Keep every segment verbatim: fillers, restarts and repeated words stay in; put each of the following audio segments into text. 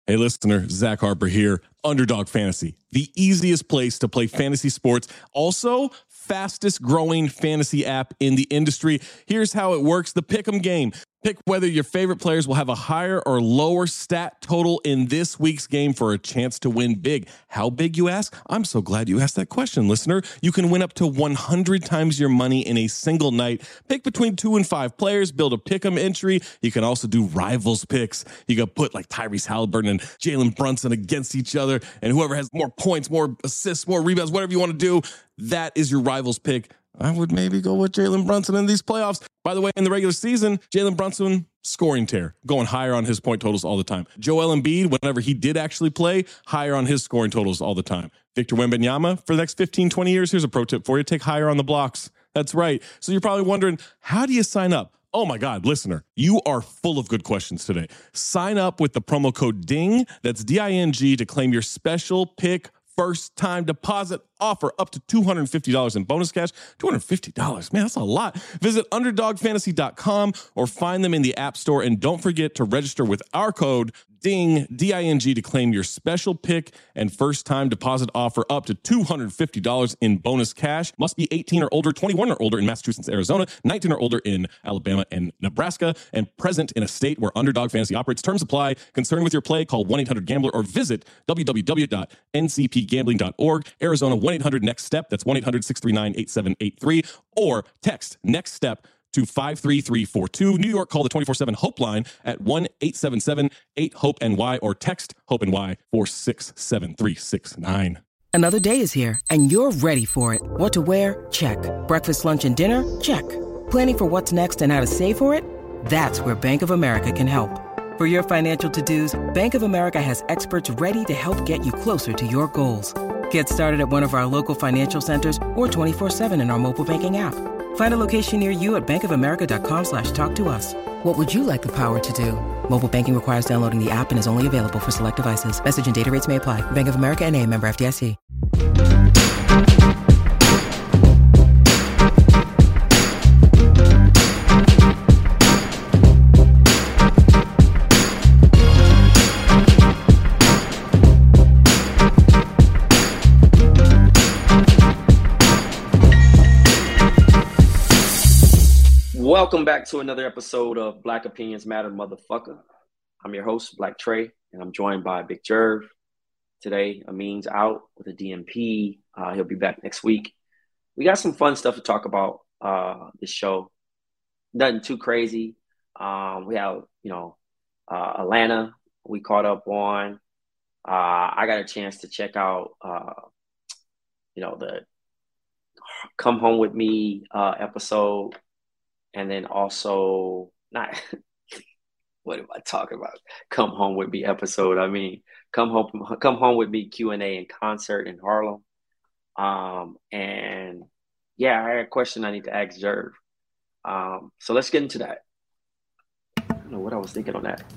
Hey, listener, Zach Harper here. Underdog Fantasy, the easiest place to play fantasy sports. Also, fastest growing fantasy app in the industry. Here's how it works. The Pick'em game. Pick whether your favorite players will have a higher or lower stat total in this week's game for a chance to win big. How big, you ask? I'm so glad you asked that question, listener. You can win up to one hundred times your money in a single night. Pick between two and five players. Build a Pick'em entry. You can also do rivals picks. You can put like Tyrese Halliburton and Jalen Brunson against each other, and whoever has more points, more assists, more rebounds, whatever you want to do, that is your rivals pick. I would maybe go with Jalen Brunson in these playoffs. By the way, in the regular season, Jalen Brunson, scoring tear, going higher on his point totals all the time. Joel Embiid, whenever he did actually play, higher on his scoring totals all the time. Victor Wembanyama, for the next fifteen, twenty years, here's a pro tip for you. Take higher on the blocks. That's right. So you're probably wondering, how do you sign up? Oh my God, listener, you are full of good questions today. Sign up with the promo code DING, that's D I N G, to claim your special pick first time deposit offer up to two hundred fifty dollars in bonus cash. two hundred fifty dollars, man, that's a lot. Visit underdog fantasy dot com or find them in the App Store. And don't forget to register with our code DING, D I N G, to claim your special pick and first time deposit offer up to two hundred fifty dollars in bonus cash. Must be eighteen or older, twenty-one or older in Massachusetts, Arizona, nineteen or older in Alabama and Nebraska, and present in a state where Underdog Fantasy operates. Terms apply. Concerned with your play, call one eight hundred gambler or visit w w w dot n c p gambling dot org. Arizona, one eight hundred next step. That's one eight hundred six three nine eight seven eight three, or text next step to five three three four two. New York, call the twenty-four seven HOPE line at one eight seven seven eight hope N Y or text HOPE-NY four six seven three six nine. Another day is here, and you're ready for it. What to wear? Check. Breakfast, lunch, and dinner? Check. Planning for what's next and how to save for it? That's where Bank of America can help. For your financial to-dos, Bank of America has experts ready to help get you closer to your goals. Get started at one of our local financial centers or twenty-four seven in our mobile banking app. Find a location near you at bankofamerica.com slash talk to us. What would you like the power to do? Mobile banking requires downloading the app and is only available for select devices. Message and data rates may apply. Bank of America N A, member F D I C. Welcome back to another episode of Black Opinions Matter, motherfucker. I'm your host, Black Trey, and I'm joined by Big Jerv. Today, Amin's out with a D M P. Uh, he'll be back next week. We got some fun stuff to talk about uh, this show. Nothing too crazy. Um, we have, you know, uh, Atlanta we caught up on. Uh, I got a chance to check out, uh, you know, the Come Home With Me uh, episode. And then also, not what am I talking about? Come Home With Me episode. I mean, come home, come home with me Q and A in concert in Harlem. Um, and yeah, I had a question I need to ask Jerv. Um, so let's get into that. I don't know what I was thinking on that.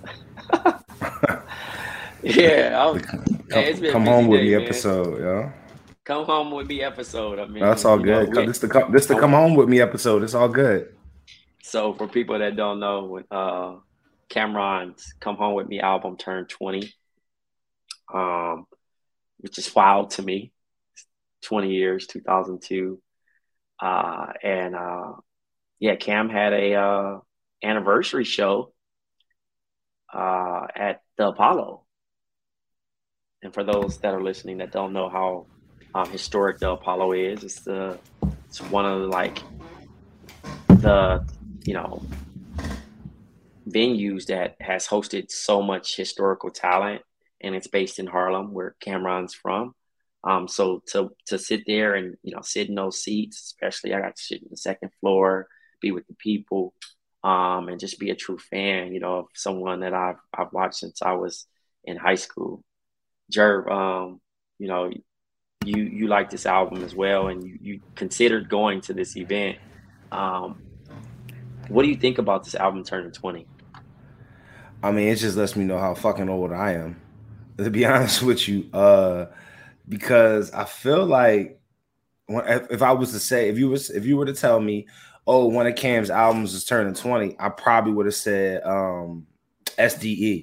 yeah, I was, come, man, it's been come a busy home with day, me man. episode, yeah. Come Home With Me episode. I mean, that's all you good. know, This the come, this the come home with me episode. It's all good. So for people that don't know, when uh, Cameron's Come Home With Me album turned twenty, um, which is wild to me. twenty years, two thousand two. Uh, and uh, yeah, Cam had a uh, anniversary show uh, at the Apollo. And for those that are listening that don't know how um, historic the Apollo is, it's the it's one of the, like the you know, venues that has hosted so much historical talent, and it's based in Harlem, where Cameron's from. Um, so to to sit there and, you know, sit in those seats, especially I got to sit in the second floor, be with the people, um, and just be a true fan, you know, of someone that I've I've watched since I was in high school. Jerv, um, you know, you you like this album as well, and you, you considered going to this event. Um, What do you think about this album turning twenty? I mean, it just lets me know how fucking old I am, to be honest with you. Uh, because I feel like when, if, if I was to say, if you was, if you were to tell me, oh, one of Cam's albums is turning twenty, I probably would have said um, S D E,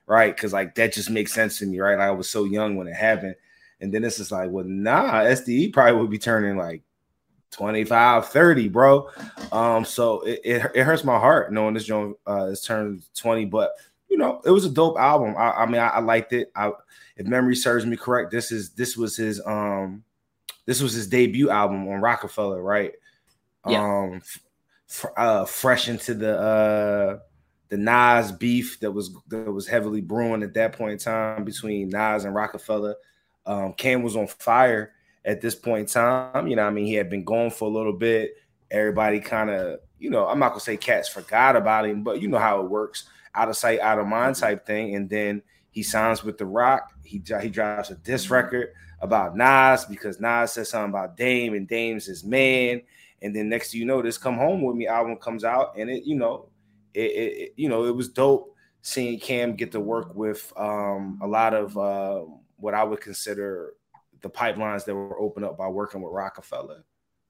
right? Because like that just makes sense to me, right? Like, I was so young when it happened, and then it's just like, well, nah, S D E probably would be turning like twenty-five, thirty, bro. Um, so it, it, it hurts my heart knowing this joint uh, is turned twenty, but you know, it was a dope album. I, I mean, I, I liked it. I, if memory serves me correct, this is this was his um, this was his debut album on Rockefeller, right? Yeah. Um, f- uh, fresh into the uh, the Nas beef that was that was heavily brewing at that point in time between Nas and Rockefeller. Um, Cam was on fire at this point in time. You know, I mean, he had been going for a little bit. Everybody kind of, you know, I'm not gonna say cats forgot about him, but you know how it works, out of sight, out of mind type thing. And then he signs with The Rock. He he drives a diss record about Nas because Nas says something about Dame and Dame's his man. And then next thing you know, this Come Home With Me album comes out, and it, you know, it, it you know, it was dope seeing Cam get to work with um, a lot of uh, what I would consider the pipelines that were opened up by working with Rockefeller.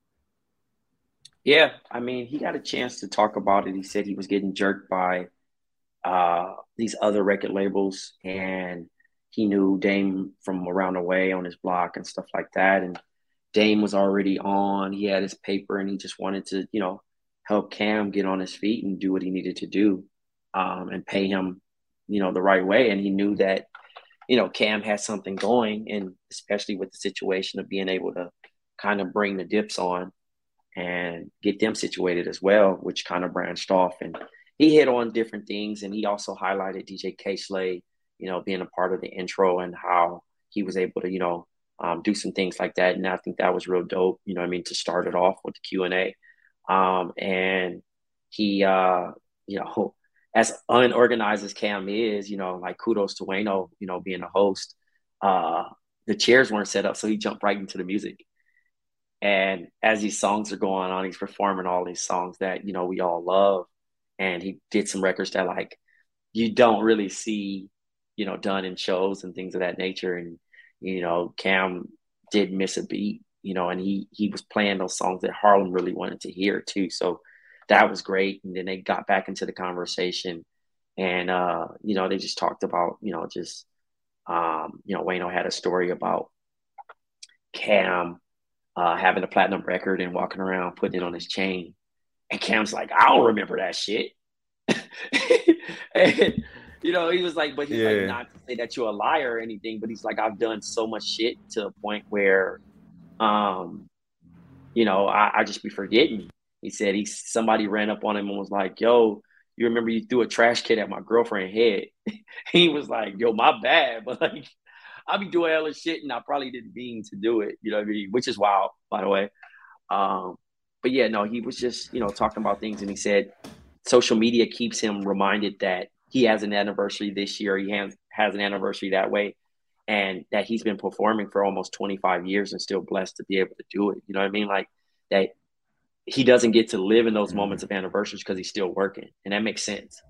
Yeah, I mean, he got a chance to talk about it. He said he was getting jerked by uh, these other record labels, and he knew Dame from around the way on his block and stuff like that. And Dame was already on. He had his paper, and he just wanted to, you know, help Cam get on his feet and do what he needed to do, um, and pay him, you know, the right way. And he knew that, you know, Cam had something going, and especially with the situation of being able to kind of bring the Dips on and get them situated as well, which kind of branched off. And he hit on different things, and he also highlighted D J K-Slay, you know, being a part of the intro and how he was able to, you know, um, do some things like that. And I think that was real dope, you know what I mean, to start it off with the Q and A. Um, and he, uh, you know, as unorganized as Cam is, you know, like kudos to Wayno, you know, being a host. Uh, the chairs weren't set up, so he jumped right into the music. And as these songs are going on, he's performing all these songs that, you know, we all love. And he did some records that like you don't really see, you know, done in shows and things of that nature. And, you know, Cam did miss a beat, you know, and he he was playing those songs that Harlem really wanted to hear too. So that was great. And then they got back into the conversation, and uh, you know, they just talked about, you know, just um, you know, Wayno had a story about Cam uh, having a platinum record and walking around putting it on his chain. And Cam's like, I don't remember that shit. And, you know, he was like, but he's yeah. like, not to say that you're a liar or anything, but he's like, I've done so much shit to a point where, um, you know, I, I just be forgetting. He said he somebody ran up on him and was like, yo, you remember you threw a trash can at my girlfriend's head? He was like, yo, my bad. But like, I be doing hella shit and I probably didn't mean to do it, you know what I mean? Which is wild, by the way. Um, but yeah, no, he was just, you know, talking about things, and he said social media keeps him reminded that he has an anniversary this year. He has, has an anniversary that way, and that he's been performing for almost twenty-five years and still blessed to be able to do it. You know what I mean? Like that he doesn't get to live in those moments of anniversaries because he's still working. And that makes sense.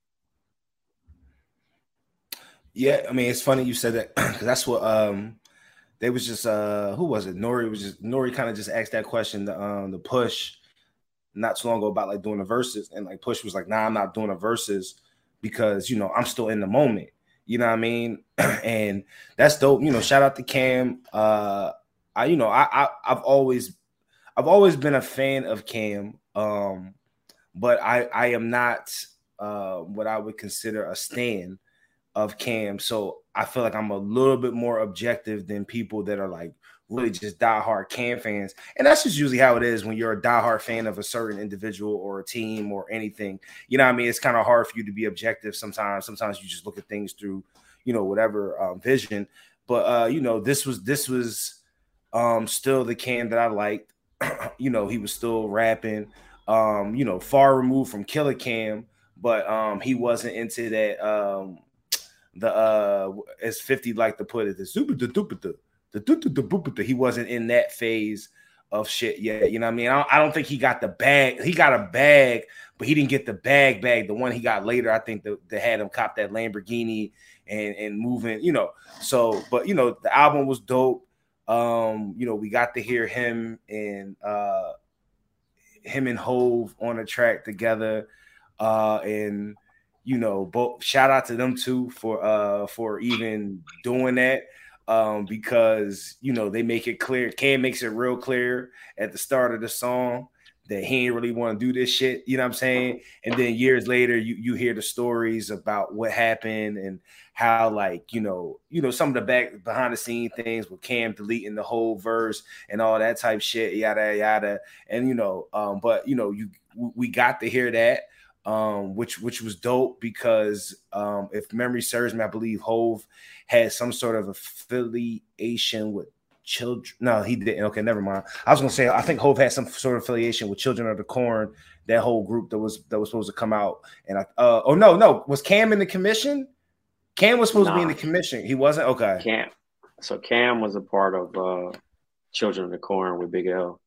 Yeah, I mean, it's funny you said that because that's what um they was just uh who was it? Nori was just Nori kind of just asked that question the um the Push not too long ago about like doing the verses, and like Push was like, nah, I'm not doing the verses because you know I'm still in the moment. You know what I mean? And that's dope. You know, shout out to Cam. Uh I you know, I, I I've always I've always been a fan of Cam. Um, but I I am not uh what I would consider a stan of Cam. So I feel like I'm a little bit more objective than people that are like really just diehard Cam fans. And that's just usually how it is when you're a diehard fan of a certain individual or a team or anything. You know what I mean? It's kind of hard for you to be objective sometimes. Sometimes you just look at things through, you know, whatever um, vision. But, uh, you know, this was this was um, still the Cam that I liked. You know, he was still rapping, um, you know, far removed from Killer Cam, but um, he wasn't into that um, – the uh as fifty like to put it, the super the duper the the he wasn't in that phase of shit yet. You know what I mean? I don't, I don't think he got the bag. He got a bag, but he didn't get the bag bag. The one he got later, I think that they had him cop that Lamborghini and and moving, you know. So, but you know, the album was dope. Um, you know, we got to hear him and uh him and Hove on a track together. Uh and you know, both shout out to them too for uh for even doing that. Um, because you know they make it clear. Cam makes it real clear at the start of the song that he ain't really want to do this shit. You know what I'm saying? And then years later, you you hear the stories about what happened and how, like, you know, you know, some of the back behind the scene things with Cam deleting the whole verse and all that type shit, yada yada. And you know, um, but you know, you we got to hear that. Um, which which was dope because um, if memory serves me, I believe Hove had some sort of affiliation with children. No, he didn't. Okay, never mind. I was gonna say I think Hove had some sort of affiliation with Children of the Corn, that whole group that was that was supposed to come out. And I uh, oh no no was Cam in the commission? Cam was supposed nah. to be in the commission. He wasn't. Okay. Cam. So Cam was a part of uh, Children of the Corn with Big L.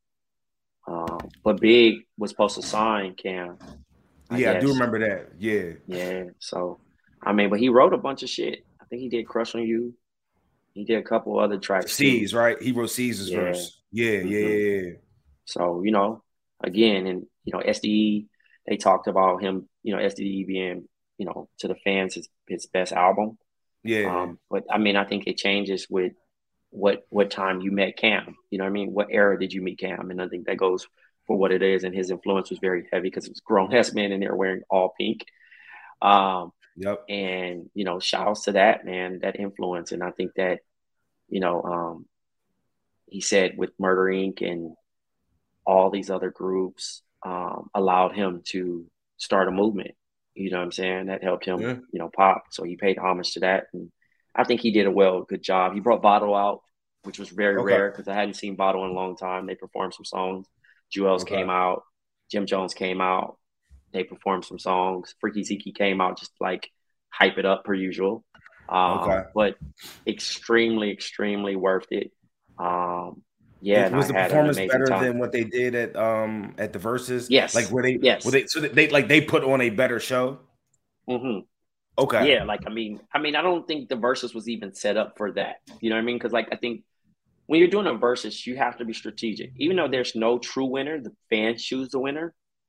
Um, but Big was supposed to sign Cam. I yeah, guess. I do remember that. Yeah. Yeah. So, I mean, but he wrote a bunch of shit. I think he did Crush on You. He did a couple other tracks. C's, right? He wrote C's yeah. verse. Yeah, mm-hmm. yeah, yeah, yeah. So, you know, again, and, you know, S D E, they talked about him, you know, S D E being, you know, to the fans, his, his best album. Yeah. Um, but, I mean, I think it changes with what what time you met Cam. You know what I mean? What era did you meet Cam? And I think that goes for what it is, and his influence was very heavy because it was grown-ass men in there wearing all pink. Um, yep. And, you know, shouts to that, man, that influence. And I think that, you know, um, he said with Murder Incorporated and all these other groups um, allowed him to start a movement. You know what I'm saying? That helped him, yeah. you know, pop. So he paid homage to that. And I think he did a well, good job. He brought Votto out, which was very okay. rare because I hadn't seen Votto in a long time. They performed some songs. Jewels okay. came out. Jim Jones came out. They performed some songs. Freaky Zeke came out just like hype it up per usual. Um, okay. But extremely, extremely worth it. Um, yeah. Was the performance better time. than what they did at um at the Versus? Yes. Like were they? Yes. Were they? So they like they put on a better show. Mm-hmm. Okay. Yeah. Like I mean, I mean, I don't think the Versus was even set up for that. You know what I mean? Because like I think. When you're doing a versus, you have to be strategic. Even though there's no true winner, the fans choose the winner.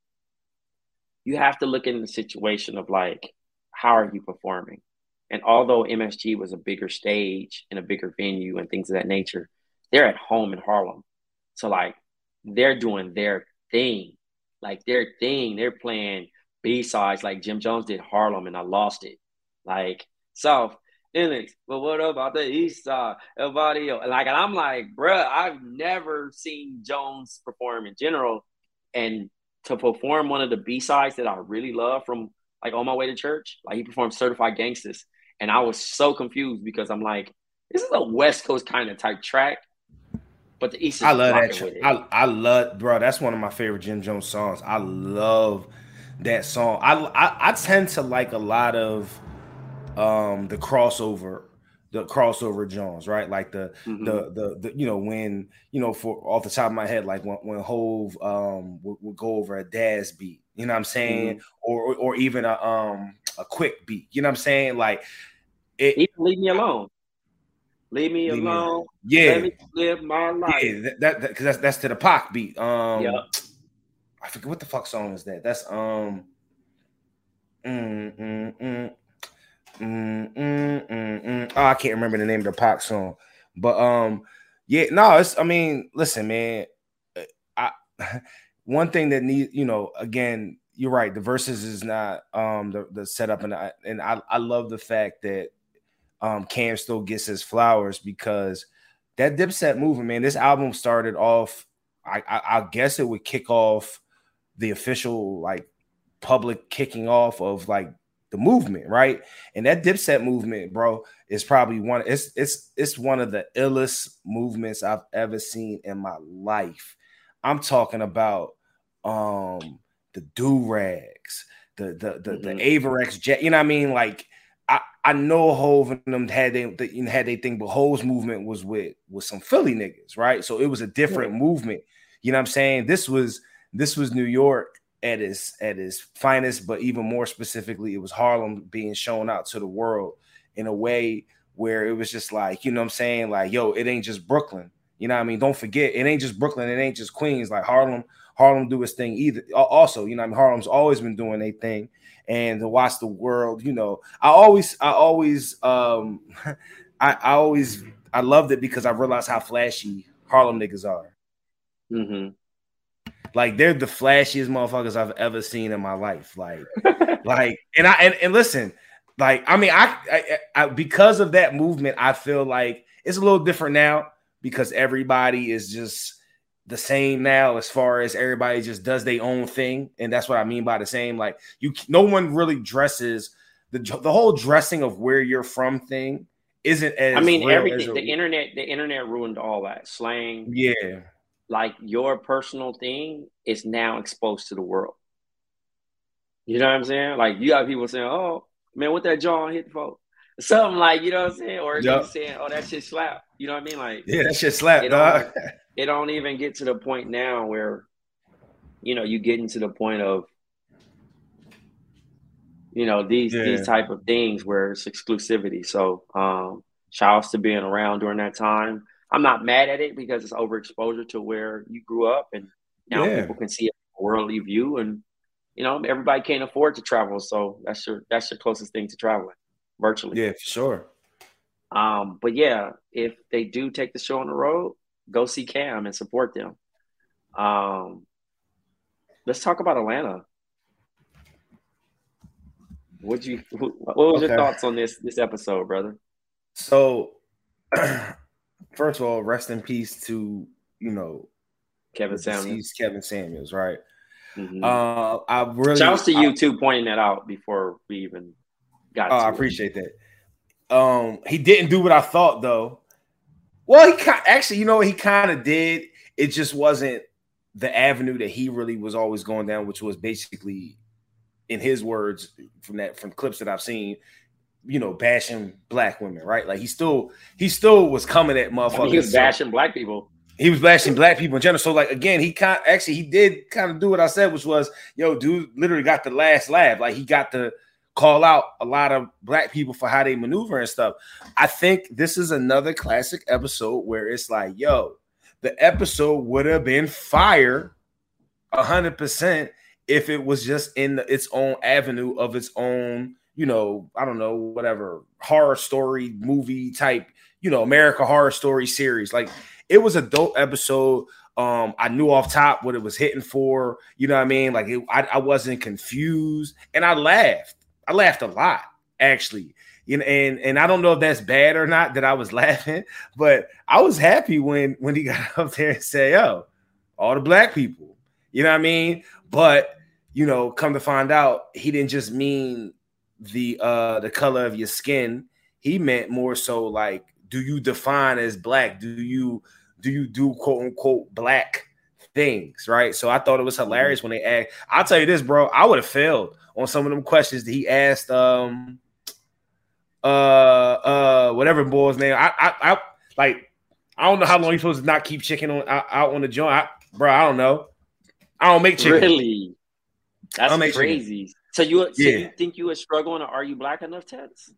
You have to look in the situation of like, how are you performing? And although M S G was a bigger stage and a bigger venue and things of that nature, they're at home in Harlem. So like, they're doing their thing, like their thing. They're playing B-sides like Jim Jones did Harlem and I Lost It. Like, so but what about the East Side? Everybody else? Like, and I'm like, bruh, I've never seen Jones perform in general. And to perform one of the B-sides that I really love from, like, On My Way to Church, like, he performed Certified Gangsters. And I was so confused because I'm like, this is a West Coast kind of type track. But the East is I love that track. I, I love, bro, that's one of my favorite Jim Jones songs. I love that song. I, I, I tend to like a lot of um the crossover the crossover Jones, right? Like the, mm-hmm. the the the you know when you know for off the top of my head, like when, when Hove um would, would go over a Daz beat, you know what I'm saying, mm-hmm. or or even a um a quick beat, you know what I'm saying, like it, even leave me alone, leave me leave alone, me, yeah, let me live my life, yeah, that because that, that's that's to the Pac beat. Um, yeah, I forget what the fuck song is that. That's um, mm, mm, mm. Mm, mm, mm, mm. Oh, I can't remember the name of the Pac song, but um, yeah, no, it's. I mean, listen, man. I one thing that need, you know, again, you're right. The Versus is not um the, the setup, and I and I I love the fact that um Cam still gets his flowers because that Dipset movement, man. This album started off. I I, I guess it would kick off the official like public kicking off of like. The movement, right? And that Dipset movement, bro, is probably one. It's it's it's one of the illest movements I've ever seen in my life. I'm talking about um the do-rags, the the the, mm-hmm. the Averex jet. You know what I mean? Like I I know Hove and them had they the, you know, had they thing, but Hove's movement was with with some Philly niggas, right? So it was a different yeah. movement. You know what I'm saying? This was this was New York. At his at his finest, but even more specifically, it was Harlem being shown out to the world in a way where it was just like, you know what I'm saying? Like, yo, it ain't just Brooklyn. You know what I mean? Don't forget, it ain't just Brooklyn, it ain't just Queens. Like Harlem, Harlem do its thing either. Also, you know what I mean? Harlem's always been doing their thing. And to watch the world, you know, I always, I always, um, I, I always, I loved it because I realized how flashy Harlem niggas are. Mm-hmm. Like they're the flashiest motherfuckers I've ever seen in my life. Like, like, and I and, and listen, like, I mean, I, I, I because of that movement, I feel like it's a little different now because everybody is just the same now as far as everybody just does their own thing. And that's what I mean by the same. Like you, no one really dresses the, the whole dressing of where you're from thing isn't as I mean, real everything, as the internet, the internet ruined all that slang. Yeah. Like your personal thing is now exposed to the world. You know what I'm saying? Like you got people saying, oh man, what that John hit for? Something like, you know what I'm saying? Or yep. saying, oh, that shit slap. You know what I mean? Like, yeah, that shit slap, it dog. Don't, it don't even get to the point now where, you know, you getting to the point of, you know, these yeah. these type of things where it's exclusivity. So um, shout outs to being around during that time. I'm not mad at it because it's overexposure to where you grew up and now yeah. people can see a worldly view and, you know, everybody can't afford to travel. So that's your, that's your closest thing to traveling virtually. Yeah, for sure. Um, but yeah, if they do take the show on the road, go see Cam and support them. Um, let's talk about Atlanta. What you, what was okay. your thoughts on this, this episode, brother? So, first of all, rest in peace to, you know, Kevin Samuels. Kevin Samuels, right? Mm-hmm. Uh, I really shouts to you I, too pointing that out before we even got. Oh, to I it. appreciate that. Um, he didn't do what I thought though. Well, he kind actually, you know what he kind of did. It just wasn't the avenue that he really was always going down, which was basically, in his words, from that from clips that I've seen, you know, bashing black women, right? Like he still he still was coming at motherfuckers. I mean, he was bashing black people. He was bashing black people in general. So, like, again, he kind actually he did kind of do what I said, which was, yo, dude literally got the last laugh. Like, he got to call out a lot of black people for how they maneuver and stuff. I think this is another classic episode where it's like, yo, the episode would have been fire a hundred percent if it was just in the, its own avenue of its own, you know, I don't know, whatever, horror story movie type, you know, America Horror Story series. Like, it was a dope episode. Um, I knew off top what it was hitting for. You know what I mean? Like, it, I, I wasn't confused, and I laughed. I laughed a lot, actually. You know, and and I don't know if that's bad or not that I was laughing, but I was happy when when he got up there and said, "Yo, all the black people." You know what I mean? But you know, come to find out, he didn't just mean the uh the color of your skin. He meant more so like, do you define as black? Do you do you do quote unquote black things, right? So I thought it was hilarious when they asked. I'll tell you this, bro. I would have failed on some of them questions that he asked. Um, uh, uh, whatever boy's name. I, I, I like. I don't know how long you're supposed to not keep chicken on out, out on the joint, I, bro. I don't know. I don't make chicken. Really? That's crazy. Chicken. So you, so yeah. you think you were struggling to Are You Black Enough test?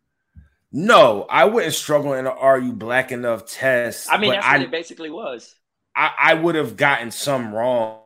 No, I wouldn't struggle in an Are You Black Enough test. I mean, that's I, what it basically was. I, I would have gotten some wrong.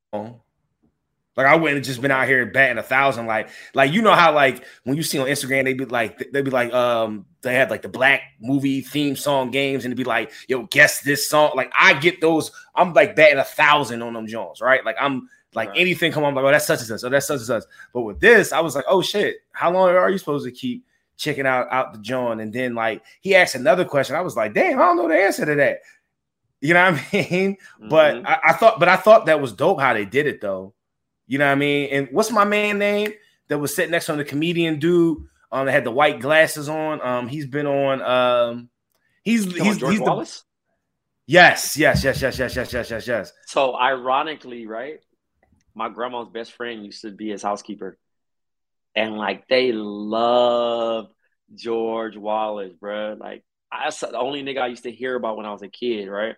Like, I wouldn't have just been out here batting a thousand. Like, like you know how, like, when you see on Instagram, they be like, they be like, um, they have like the black movie theme song games, and it'd be like, yo, guess this song. Like, I get those. I'm like batting a thousand on them Jones, right? Like, I'm like right. anything come on, like, oh, that's such and such, oh, that's such and such. But with this, I was like, oh shit, how long are you supposed to keep checking out out the John? And then like he asked another question. I was like, damn, I don't know the answer to that. You know what I mean? Mm-hmm. But I, I thought, but I thought that was dope how they did it though. You know what I mean? And what's my man name that was sitting next to the comedian dude? Um, that had the white glasses on. Um, he's been on. Um, he's he's, he's George the, Wallace. Yes, yes, yes, yes, yes, yes, yes, yes, yes. So ironically, right? My grandma's best friend used to be his housekeeper, and like they loved George Wallace, bro. Like that's the only nigga I used to hear about when I was a kid, right?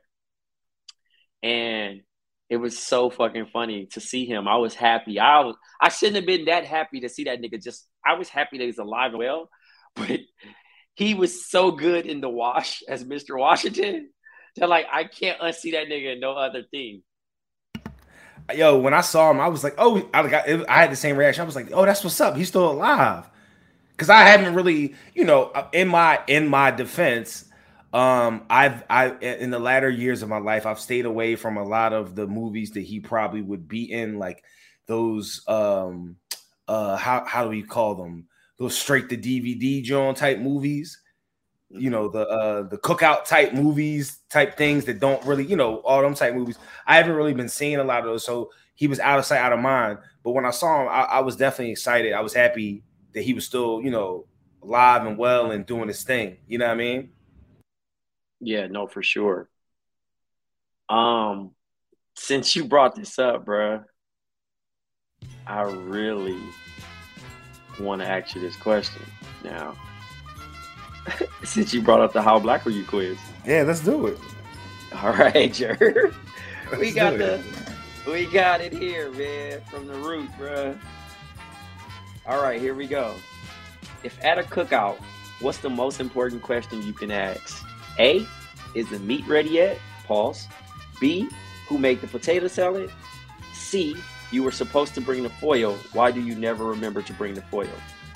And it was so fucking funny to see him. I was happy. I was. I shouldn't have been that happy to see that nigga. Just I was happy that he's alive and well, but he was so good in The Wash as Mister Washington They're like, I can't unsee that nigga in no other thing. Yo, when I saw him, I was like, oh, I, got, I had the same reaction. I was like, oh, that's what's up. He's still alive. Because I haven't really, you know, in my in my defense, um, I've I in the latter years of my life, I've stayed away from a lot of the movies that he probably would be in, like those um, uh, how how do we call them? Those straight to D V D joint type movies. You know, the uh the cookout type movies type things that don't really, you know, all them type movies. I haven't really been seeing a lot of those. So he was out of sight, out of mind. But when I saw him, I, I was definitely excited. I was happy that he was still, you know, alive and well and doing his thing. You know what I mean? Yeah, no, for sure. Um, since you brought this up, bro, I really want to ask you this question now. Since you brought up the How Black Were You quiz. Yeah, let's do it. All right, Jer. We Let's got do the it. we got it here, man, from the root, bruh. All right, here we go. If at a cookout, what's the most important question you can ask? A, is the meat ready yet? Pause. B, who made the potato salad? C, you were supposed to bring the foil. Why do you never remember to bring the foil?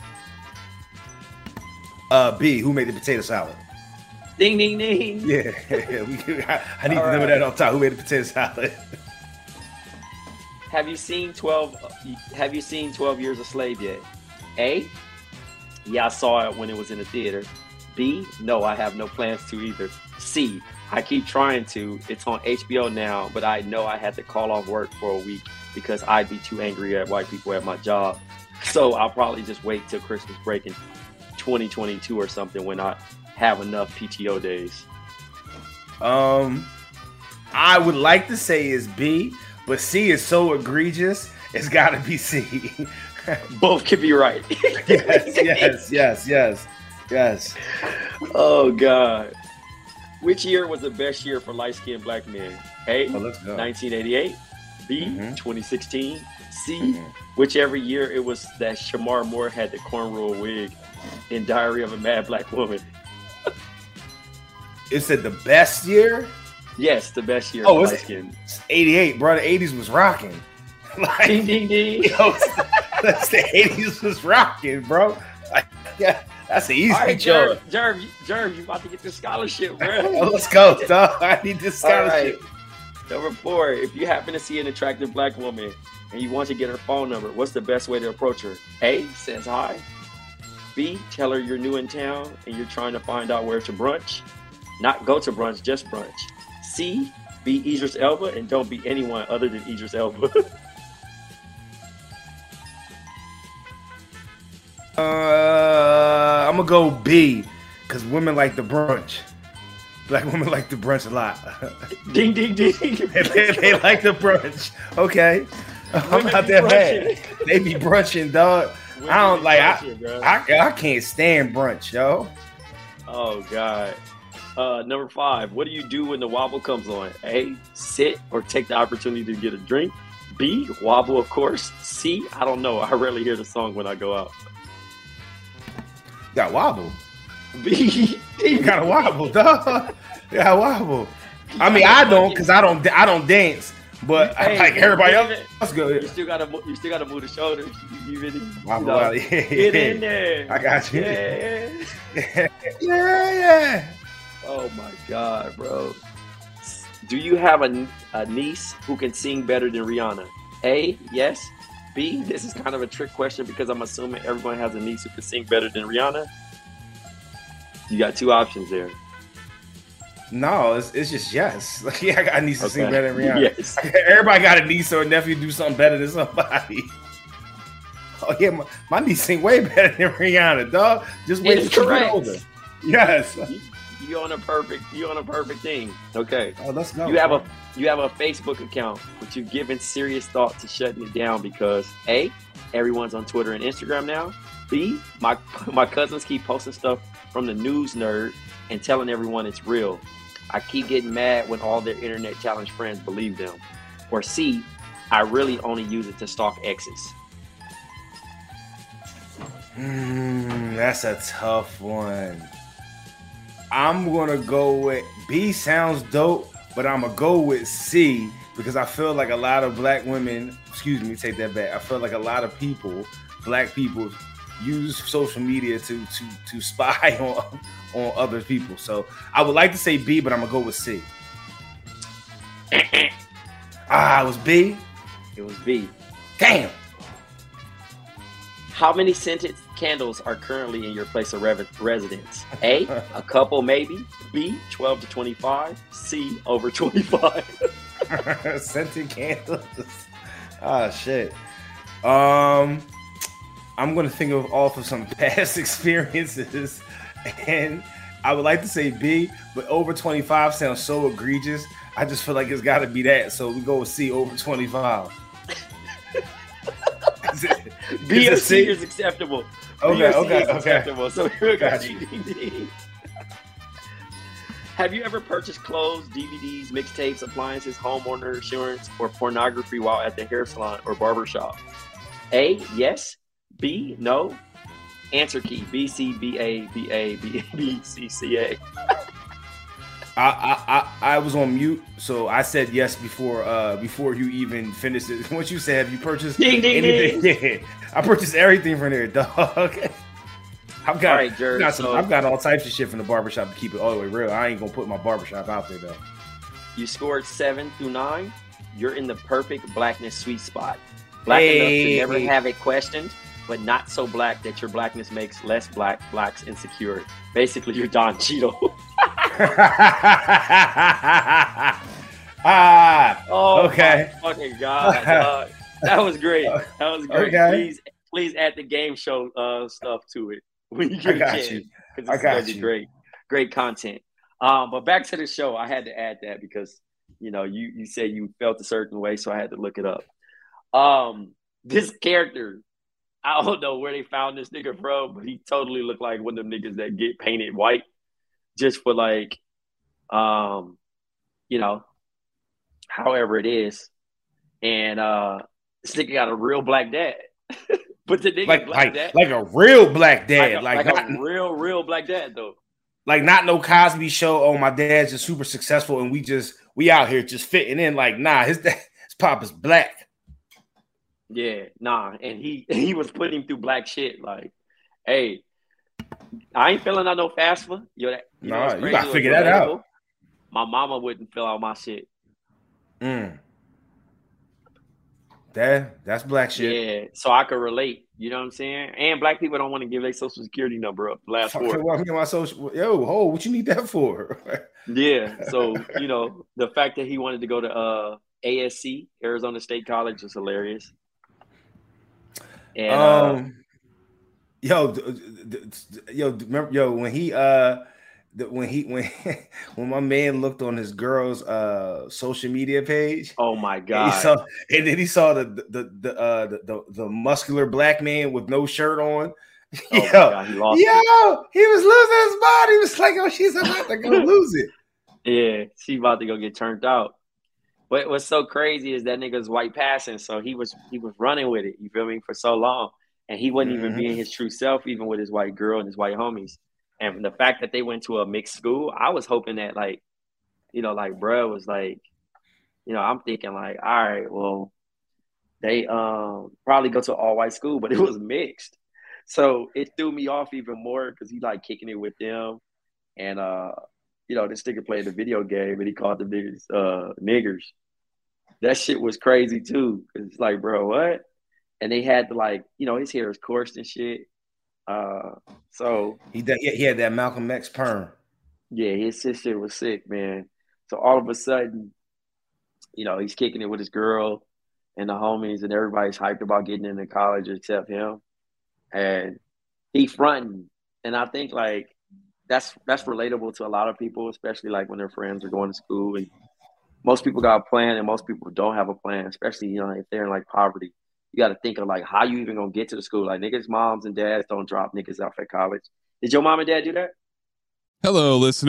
Uh, B, who made the potato salad? Ding, ding, ding. Yeah, we, I, I need All to remember right. that off top. Who made the potato salad? Have you seen twelve? Have you seen twelve Years a Slave yet? A, yeah, I saw it when it was in the theater. B, no, I have no plans to either. C, I keep trying to. It's on H B O now, but I know I had to call off work for a week because I'd be too angry at white people at my job. So I'll probably just wait till Christmas break in twenty twenty-two or something when I have enough P T O days. Um, I would like to say is B, but C is so egregious. It's got to be C. Both could be right. yes, yes, yes, yes, yes. Oh God. Which year was the best year for light-skinned black men? A, Oh, let's go. nineteen eighty-eight. B, Mhm. twenty sixteen. C, Mhm. whichever year it was that Shamar Moore had the cornrow wig in Diary of a Mad Black Woman. It said the best year. Yes, the best year Oh, for it's- light-skinned. It's eighty-eight, bro. The eighties was rocking. Like, Ding, ding, ding. yo, that's the eighties was rocking, bro. Like, yeah, that's an easy All right, joke. Jerv, Jerv, you- Jerv, you about to get the scholarship, Oh, bro. let's go, dog. I need this All right. scholarship. Number four, if you happen to see an attractive black woman and you want to get her phone number, what's the best way to approach her? A, says hi. B, tell her you're new in town and you're trying to find out where to brunch. Not go to brunch, just brunch. C, be Idris Elba and don't be anyone other than Idris Elba. Uh, I'm gonna go B, because women like the brunch. Black women like the brunch a lot. Ding, ding, ding. they, they like the brunch. Okay, I'm Women not be that mad. brunching. They be brunching, dog. Women I don't be like. I, brunching, bro. I I can't stand brunch, yo. Oh God. Uh, number five, what do you do when the wobble comes on? A, sit or take the opportunity to get a drink. B, wobble, of course. C, I don't know. I rarely hear the song when I go out. Got wobble. B, You gotta wobble, dog. You gotta wobble. I mean, I don't, cause I don't. I don't dance. But Hey, like everybody you else, even- that's You good. still gotta, mo- you still gotta move the shoulders. You, you really, you Wobble, know, wobble. Yeah, get in yeah. there. I got you. Yeah. yeah, yeah. Oh my God, bro. Do you have a, a niece who can sing better than Rihanna? A, yes. B, this is kind of a trick question because I'm assuming everyone has a niece who can sing better than Rihanna. You got two options there. No, it's, it's just yes. Like, yeah, I got a niece to sing Okay. better than Rihanna. Yes. Everybody got a niece or a nephew do something better than somebody. Oh yeah, my, my niece sing way better than Rihanna, dog. Just wait It is till she get correct. older. Yes. You, you on a perfect, you on a perfect thing. Okay. Oh, let's go. You have a you have a Facebook account, but you've given serious thought to shutting it down because A, everyone's on Twitter and Instagram now. B, my my cousins keep posting stuff from the news nerd and telling everyone it's real. I keep getting mad when all their internet challenge friends believe them. Or C, I really only use it to stalk exes. Mm, that's a tough one. I'm gonna go with B. Sounds dope, but I'm gonna go with C because I feel like a lot of black women. Excuse me, take that back. I feel like a lot of people, black people, use social media to to to spy on on other people. So I would like to say B, but I'm gonna go with C. Ah, it was B. It was B. Damn. How many scented candles are currently in your place of re- residence? A, a couple maybe. B, twelve to twenty-five. C, over twenty-five. Scented candles. Ah, shit. Um, I'm gonna think of off of some past experiences, and I would like to say B, but over twenty-five sounds so egregious. I just feel like it's got to be that. So we go with C, over twenty-five. B or C is acceptable. Okay, okay, okay. Acceptable. So here we go. Got you. D V D. Have you ever purchased clothes, D V Ds, mixtapes, appliances, homeowner insurance, or pornography while at the hair salon or barbershop? A, yes. B, no. Answer key: B, C, B, A, B, A, B, B, C, C, A. I, I I I was on mute, so I said yes before uh before you even finished it. Once you said, have you purchased ding, ding, anything? ding. Yeah, I purchased everything from there, dog. I've got, all right, Jerry, got some, so I've got all types of shit from the barbershop to keep it all the way real. I ain't gonna put my barbershop out there though. You scored seven through nine. You're in the perfect blackness sweet spot. Black Hey. enough to never have it questioned, but not so black that your blackness makes less black blacks insecure. Basically, you're Don Cheadle. ah, Oh, okay. my fucking God. dog. That was great. That was great. Okay. Please, please add the game show uh, stuff to it when you I get a got chance. you. Because I it's got going to be you. great. Great content. Um, but back to the show. I had to add that because, you know, you, you said you felt a certain way, so I had to look it up. Um, this character, I don't know where they found this nigga from, but he totally looked like one of them niggas that get painted white just for like, um, you know, however it is. And uh, this nigga got a real black dad. But the nigga Like black like dad, like a real black dad, like, a, like, like not, a real, real black dad though. like not no Cosby show. Oh, my dad's just super successful, and we just we out here just fitting in. Like, nah, his dad, his pop is black. Yeah, nah, and he he was putting him through black shit. Like, hey, I ain't filling out no FAFSA. You, know, you know Nah, what's you crazy? gotta What's figure that out. relatable? My mama wouldn't fill out my shit. Mm. That that's black shit. Yeah, so I could relate. You know what I'm saying? And black people don't want to give their social security number up. Last Fuck, four. what, me and my social, yo, ho, what you need that for? Yeah. So you know the fact that he wanted to go to uh, A S C, Arizona State College, is hilarious. And uh, um, yo, d- d- d- yo, remember, yo, when he uh, the, when he when when my man looked on his girl's uh social media page, oh my and, god, he saw, and then he saw the the the uh the, the, the muscular black man with no shirt on. oh yo, my god, he lost. yo, it. he was losing his body. He was like, oh, she's about to go lose it. Yeah, she about to go get turned out. But what's so crazy is that nigga's white passing, so he was he was running with it. You feel me? For so long, and he wasn't even Mhm. being his true self, even with his white girl and his white homies. And the fact that they went to a mixed school, I was hoping that like, you know, like bruh was like, you know, I'm thinking like, all right, well, they um probably go to an all white school, but it was mixed, so it threw me off even more because he like kicking it with them, and uh, you know, this nigga played the video game and he called the niggas uh niggers. That shit was crazy too. Cause it's like, bro, what? And they had to like, you know, his hair is coarse and shit. Uh, so He did, he had that Malcolm X perm. yeah, his his shit was sick, man. So all of a sudden, you know, he's kicking it with his girl and the homies, and everybody's hyped about getting into college except him. And he fronting. And I think like that's that's relatable to a lot of people, especially like when their friends are going to school, and most people got a plan and most people don't have a plan, especially, you know, if they're in like poverty. You got to think of like how you even gonna get to the school. Like niggas, moms and dads don't drop niggas off at college. Did your mom and dad do that? Hello, listener.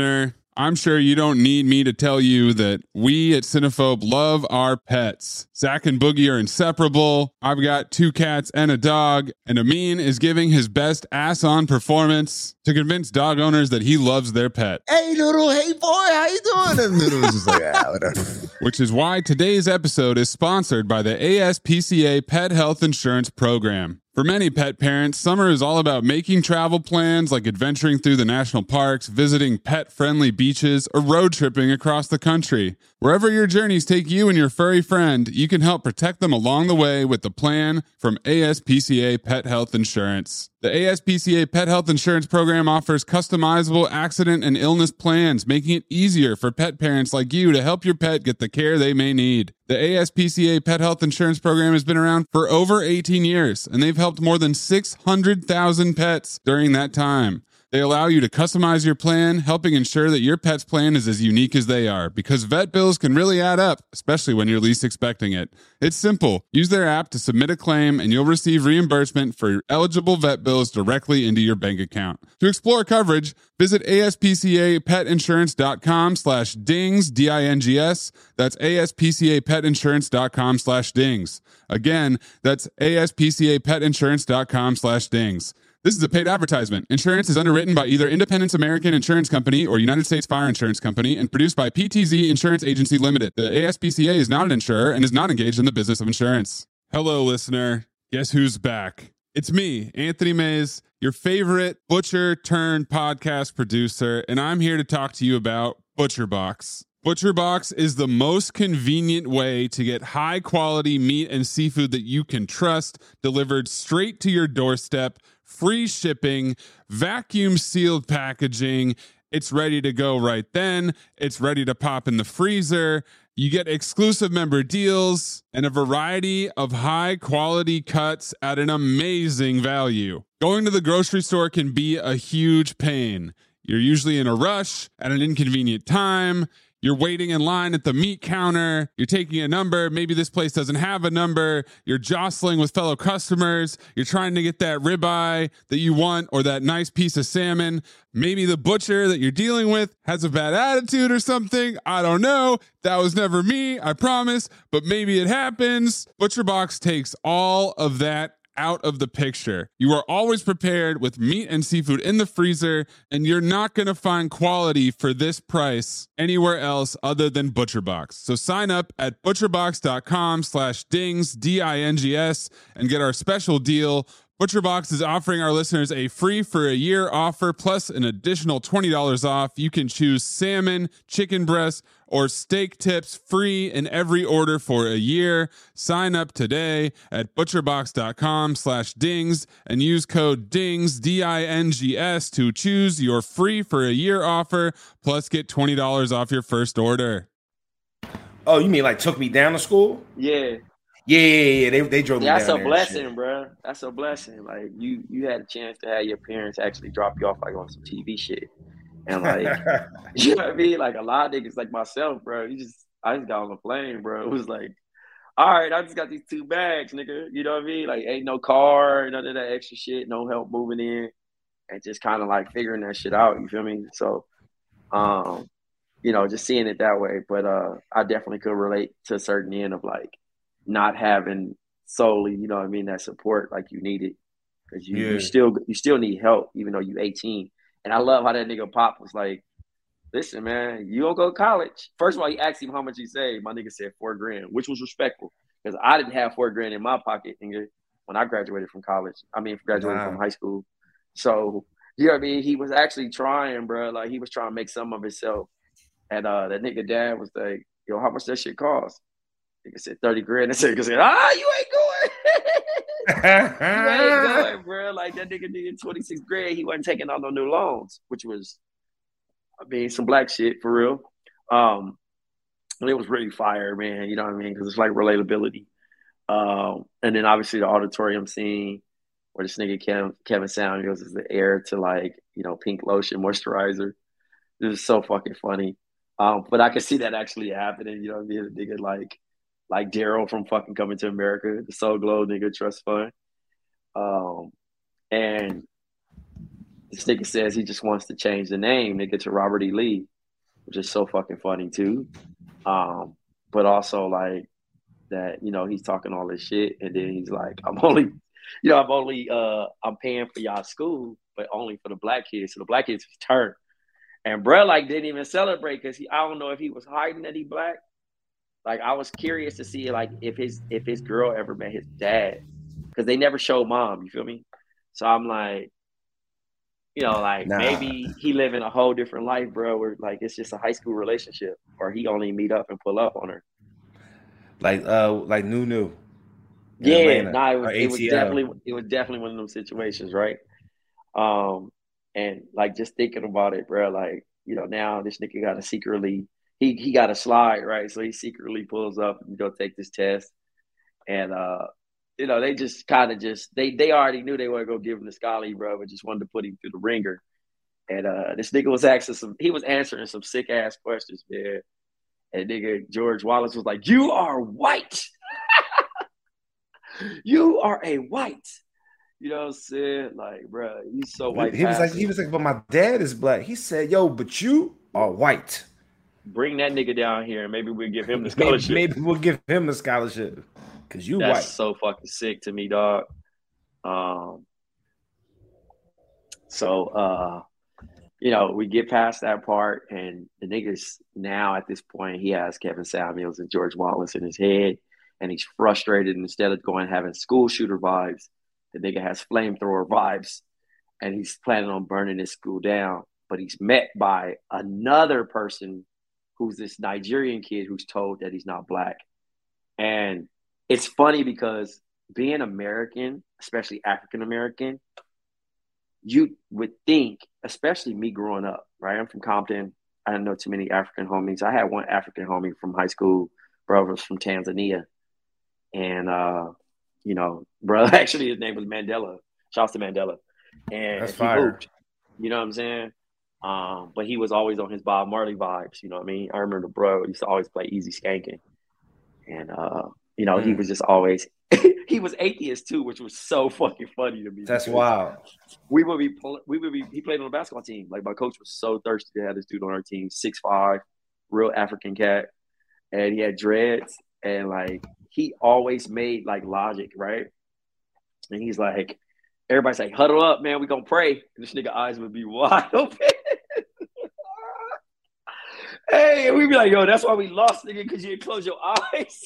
I'm sure you don't need me to tell you that we at Cinephobe love our pets. Zach and Boogie are inseparable. I've got two cats and a dog, and Amin is giving his best ass-on performance to convince dog owners that he loves their pet. Hey, Noodle. Hey, boy. How you doing? And Noodle was just like, ah, whatever. Which is why today's episode is sponsored by the A S P C A Pet Health Insurance Program. For many pet parents, summer is all about making travel plans like adventuring through the national parks, visiting pet-friendly beaches, or road tripping across the country. Wherever your journeys take you and your furry friend, you can help protect them along the way with the plan from A S P C A Pet Health Insurance. The A S P C A Pet Health Insurance Program offers customizable accident and illness plans, making it easier for pet parents like you to help your pet get the care they may need. The A S P C A Pet Health Insurance Program has been around for over eighteen years, and they've helped more than six hundred thousand pets during that time. They allow you to customize your plan, helping ensure that your pet's plan is as unique as they are, because vet bills can really add up, especially when you're least expecting it. It's simple. Use their app to submit a claim, and you'll receive reimbursement for eligible vet bills directly into your bank account. To explore coverage, visit aspcapetinsurance.com slash dings, D I N G S. That's aspcapetinsurance.com slash dings. Again, that's aspcapetinsurance.com slash dings. This is a paid advertisement. Insurance is underwritten by either Independence American Insurance Company or United States Fire Insurance Company and produced by P T Z Insurance Agency Limited. The A S P C A is not an insurer and is not engaged in the business of insurance. Hello, listener. Guess who's back? It's me, Anthony Mays, your favorite butcher turned podcast producer, and I'm here to talk to you about ButcherBox. ButcherBox is the most convenient way to get high quality meat and seafood that you can trust delivered straight to your doorstep, free shipping, vacuum sealed packaging. It's ready to go right then. It's ready to pop in the freezer. You get exclusive member deals and a variety of high quality cuts at an amazing value. Going to the grocery store can be a huge pain. You're usually in a rush at an inconvenient time. You're waiting in line at the meat counter. You're taking a number. Maybe this place doesn't have a number. You're jostling with fellow customers. You're trying to get that ribeye that you want or that nice piece of salmon. Maybe the butcher that you're dealing with has a bad attitude or something. I don't know. That was never me, I promise. But maybe it happens. ButcherBox takes all of that out of the picture. You are always prepared with meat and seafood in the freezer, and you're not going to find quality for this price anywhere else other than ButcherBox. So sign up at butcherbox.com slash dings, D I N G S, and get our special deal. ButcherBox is offering our listeners a free for a year offer plus an additional twenty dollars off. You can choose salmon, chicken breast, or steak tips free in every order for a year. Sign up today at butcherbox.com slash dings and use code DINGS, D I N G S, to choose your free for a year offer plus get twenty dollars off your first order. Oh, you mean like took me down to school? Yeah. Yeah, yeah, yeah. They, they drove yeah, me that's down a there blessing, bro. That's a blessing. Like you, you had a chance to have your parents actually drop you off like on some T V shit, and like, you know what I mean? Like a lot of niggas like myself, bro. You just, I just got on the plane, bro. It was like, all right, I just got these two bags, nigga. You know what I mean? Like, ain't no car, none of that extra shit, no help moving in, and just kind of like figuring that shit out. You feel me? So, um, you know, just seeing it that way. But uh, I definitely could relate to a certain end of like not having solely, you know what I mean, that support like you needed, because you, yeah. you still you still need help even though you eighteen. And I love how that nigga Pop was like, listen, man, you don't go to college. First of all, he asked him how much he saved. My nigga said four grand, which was respectful because I didn't have four grand in my pocket, nigga, when I graduated from college. I mean, graduated wow. from high school. So, you know what I mean? He was actually trying, bro. Like, he was trying to make some of himself. And uh, that nigga dad was like, yo, how much that shit cost? Nigga said thirty grand. That nigga said, ah, you ain't going. You ain't going, bro. Like, that nigga did twenty-six grade. He wasn't taking on no new loans, which was, I mean, some black shit for real. Um, but it was really fire, man. You know what I mean? Because it's like relatability. Um, and then obviously the auditorium scene where this nigga Kevin, Kevin Samuels is the heir to, like, you know, pink lotion moisturizer. It was so fucking funny. Um, but I could see that actually happening. You know what I mean? The nigga like, like Daryl from fucking Coming to America, the Soul Glow nigga, trust fund. Um, and this nigga says he just wants to change the name, nigga, to Robert E. Lee. which is so fucking funny too. Um, but also like that, you know, he's talking all this shit, and then he's like, I'm only, you know, I'm only, uh, I'm paying for y'all school, but only for the black kids. So the black kids turn, and bro, like didn't even celebrate because he, I don't know if he was hiding that he black. Like I was curious to see like if his if his girl ever met his dad, because they never showed mom. You feel me? So I'm like, you know, like nah. maybe he living a whole different life, bro. Where like it's just a high school relationship, or he only meet up and pull up on her. Like uh, like New New. Yeah, no, nah, it was, it was definitely it was definitely one of those situations, right? Um, and like just thinking about it, bro. Like you know, now this nigga got to secretly he he got a slide, right? So he secretly pulls up and go take this test, and uh. You know, they just kind of just they they already knew they weren't gonna give him the scholarly, bro, but just wanted to put him through the ringer. And uh, this nigga was asking some, he was answering some sick ass questions, man. And nigga George Wallace was like, "You are white. You are a white." You know what I'm saying? Like, bro, he's so white. He was like, he was like, "But my dad is black." He said, "Yo, but you are white. Bring that nigga down here, and maybe we'll give him the scholarship. Maybe, maybe we'll give him the scholarship." Cause you That's white. so fucking sick to me, dog. Um, so uh, you know, we get past that part, and the niggas now at this point, he has Kevin Samuels and George Wallace in his head, and he's frustrated. And instead of going having school shooter vibes, the nigga has flamethrower vibes, and he's planning on burning his school down. But he's met by another person who's this Nigerian kid who's told that he's not black, and it's funny because being American, especially African American, you would think, especially me growing up, right? I'm from Compton. I didn't know too many African homies. I had one African homie from high school. Bro was from Tanzania. And, uh, you know, bro, actually his name was Mandela. Shouts to Mandela. And That's he fire. hooped. You know what I'm saying? Um, but he was always on his Bob Marley vibes. You know what I mean? I remember bro used to always play Easy Skanking. And, uh, you know, mm. he was just always – he was atheist too, which was so fucking funny to me. That's wild. We would be – we would be. He played on a basketball team. Like, my coach was so thirsty to have this dude on our team, six five, real African cat. And he had dreads. And, like, he always made, like, logic, right? And he's like – everybody's like, huddle up, man. We going to pray. And this nigga eyes would be wide open. Hey, and we'd be like, yo, that's why we lost, nigga, because you didn't close your eyes.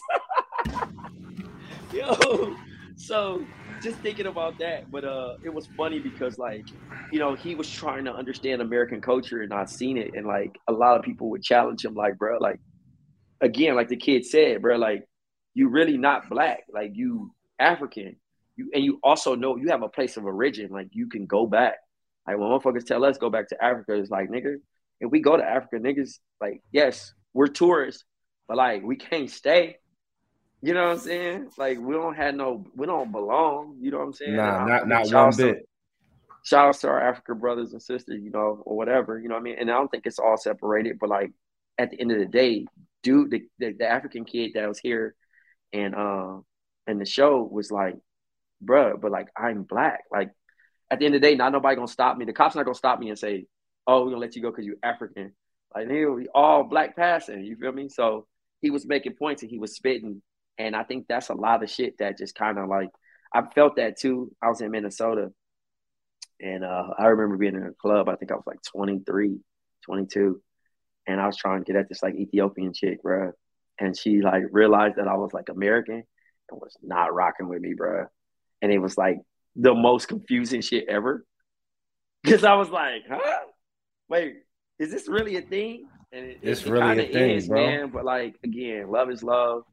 Yo, so just thinking about that. But uh, it was funny because, like, you know, he was trying to understand American culture and I've seen it. And, like, a lot of people would challenge him, like, bro, like, again, like the kid said, bro, like, you really not black. Like, you African. You And you also know you have a place of origin. Like, you can go back. Like, when motherfuckers tell us go back to Africa, it's like, nigga, if we go to Africa, niggas, like, yes, we're tourists, but, like, we can't stay. You know what I'm saying? Like, we don't have no, we don't belong. You know what I'm saying? Nah, not, not one bit. To, shout out to our African brothers and sisters, you know, or whatever. You know what I mean? And I don't think it's all separated, but, like, at the end of the day, dude, the, the, the African kid that was here and, uh, and the show was like, bruh, but, like, I'm black. Like, at the end of the day, not nobody gonna stop me. The cops not gonna stop me and say, oh, we're gonna let you go because you're African. Like, nigga, we all black passing, you feel me? So he was making points and he was spitting. And I think that's a lot of shit that just kind of like, I felt that too. I was in Minnesota and uh, I remember being in a club. I think I was like twenty-three, twenty-two. And I was trying to get at this like Ethiopian chick, bro. And she like realized that I was like American and was not rocking with me, bro. And it was like the most confusing shit ever. Cause I was like, huh? Wait, is this really a thing? And it, it's it, it really a thing, is, bro. Man. But like, again, love is love.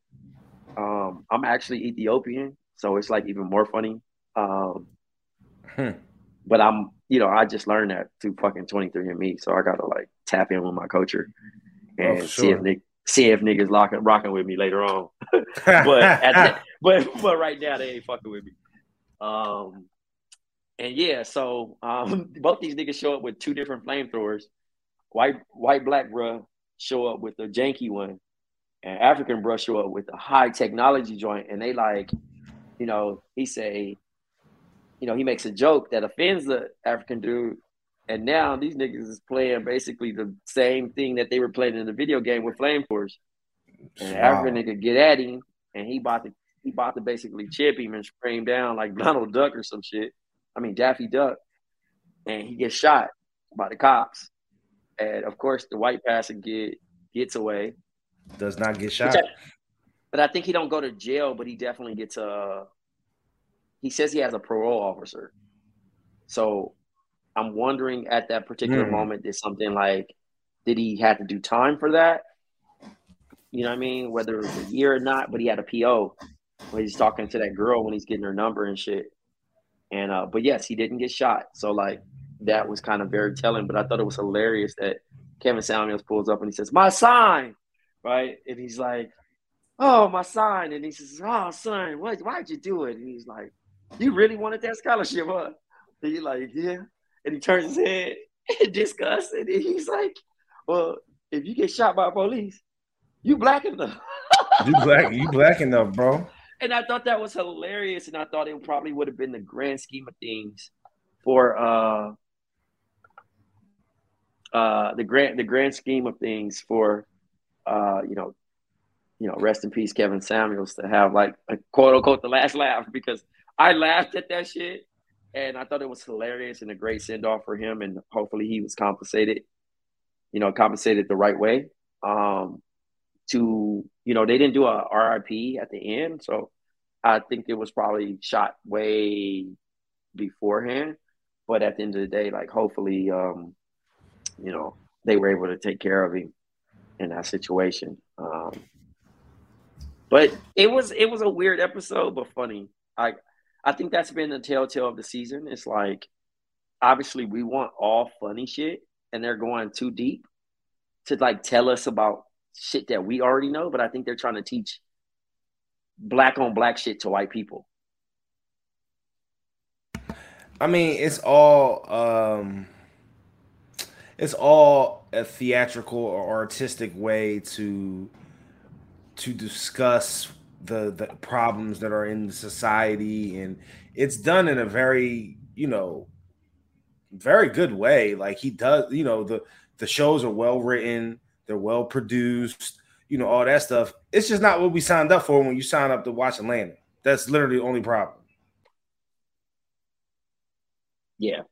Um, I'm actually Ethiopian, so it's like even more funny. Um, hmm. But I'm, you know, I just learned that through fucking twenty-three and me, so I gotta like tap in with my culture and oh, sure. see if Nick, see if niggas locking, rocking with me later on. but at the, but but right now they ain't fucking with me. Um, and yeah, so um, both these niggas show up with two different flamethrowers. White white black bruh show up with the janky one. And African brush show up with a high technology joint, and they like, you know, he say, you know, he makes a joke that offends the African dude, And now these niggas is playing basically the same thing that they were playing in the video game with Flameforce. And Wow. African nigga get at him, and he about to he about to basically chip him and spray him down like Donald Duck or some shit. I mean Daffy Duck, and he gets shot by the cops. And of course, the white passer get gets away. Does not get shot. I, but I think he don't go to jail, but he definitely gets a. He says he has a parole officer. So I'm wondering at that particular mm. moment, did something like, did he have to do time for that? You know what I mean? Whether it was a year or not, but he had a P O when he's talking to that girl when he's getting her number and shit. And uh, but yes, he didn't get shot. So like that was kind of very telling. But I thought it was hilarious that Kevin Samuels pulls up and he says, "My sign," right? And he's like, "Oh, my sign." And he says, "Oh, son, what? Why'd you do it?" And he's like, "You really wanted that scholarship, huh?" And he's like, "Yeah." And he turns his head in disgust, and he's like, "Well, if you get shot by police, you black enough." you black, you black enough, bro. And I thought that was hilarious, and I thought it probably would have been the grand scheme of things for uh, uh, the grand the grand scheme of things for uh, you know, you know, rest in peace, Kevin Samuels, to have like a quote unquote the last laugh, because I laughed at that shit, and I thought it was hilarious and a great send off for him, and hopefully he was compensated, you know, compensated the right way. Um, to, you know, they didn't do a R I P at the end, so I think it was probably shot way beforehand. But at the end of the day, like hopefully, um, you know, they were able to take care of him in that situation. Um, but it was it was a weird episode, but funny. I I think that's been the telltale of the season. It's like obviously we want all funny shit, and they're going too deep to like tell us about shit that we already know, but I think they're trying to teach black on black shit to white people. I mean, it's all um it's all a theatrical or artistic way to to discuss the the problems that are in society, and it's done in a very, you know, very good way. Like he does, you know, the the shows are well written, they're well produced, you know, all that stuff. It's just not what we signed up for when you sign up to watch Atlanta. That's literally the only problem. Yeah.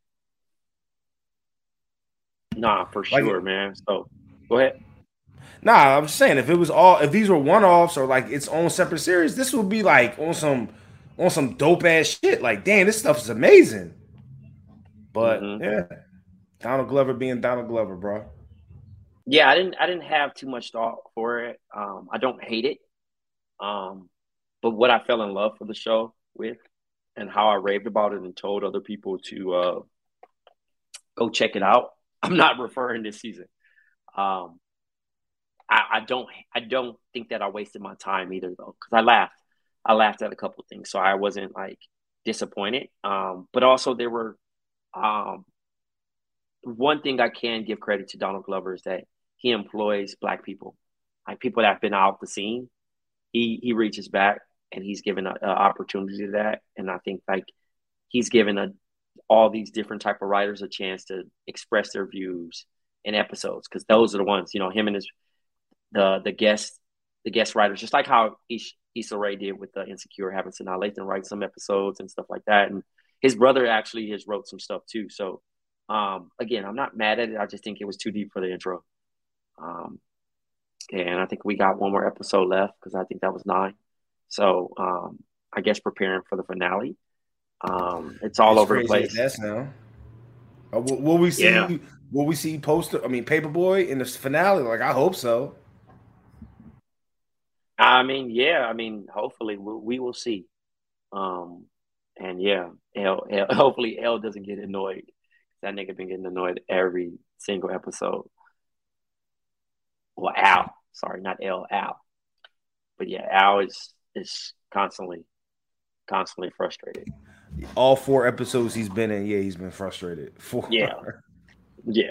Nah, for sure, like, man. So go ahead. Nah, I'm just saying, if it was all, if these were one-offs or like its own separate series, this would be like on some on some dope ass shit. Like, damn, this stuff is amazing. But mm-hmm. yeah, Donald Glover being Donald Glover, bro. Yeah, I didn't I didn't have too much thought for it. Um, I don't hate it. Um, but what I fell in love for the show with, and how I raved about it and told other people to uh, go check it out. I'm not referring this season. Um, I, I don't I don't think that I wasted my time either, though, because I laughed. I laughed at a couple of things, so I wasn't like disappointed. Um, but also there were um, one thing I can give credit to Donald Glover is that he employs black people, like people that have been out the scene. He he reaches back and he's given an opportunity to that, and I think like he's given a all these different type of writers a chance to express their views in episodes, because those are the ones, you know, him and his the the guest the guest writers, just like how Ish, Issa Rae did with the Insecure, having Sanaa Lathan write some episodes and stuff like that, and his brother actually has wrote some stuff too. So um, again, I'm not mad at it. I just think it was too deep for the intro. Um, and I think we got one more episode left, because I think that was nine. So um, I guess preparing for the finale. Um, it's all it's over the place. That's now. Uh, will, will we see? Yeah. Will we see poster? I mean, Paperboy in the finale? Like, I hope so. I mean, yeah. I mean, hopefully we, we will see. Um, and yeah, L, L, hopefully L doesn't get annoyed. That nigga been getting annoyed every single episode. Well, Al. Sorry, not L. Al. But yeah, Al is is constantly, constantly frustrated. All four episodes he's been in, yeah, he's been frustrated. Four. Yeah, yeah.